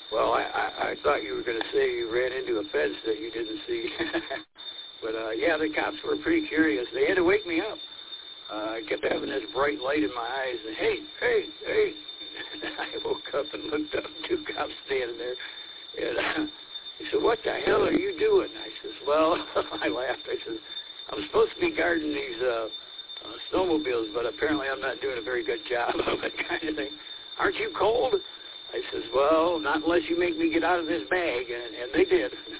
Well, I thought you were going to say you ran into a fence that you didn't see. But, yeah, the cops were pretty curious. They had to wake me up. I kept having this bright light in my eyes. And, hey. I woke up and looked up, 2 cops standing there. And he said, what the hell are you doing? I says, well, I laughed. I says, I'm supposed to be guarding these snowmobiles, but apparently I'm not doing a very good job of it, kind of thing. Aren't you cold? I says, well, not unless you make me get out of this bag. And they did.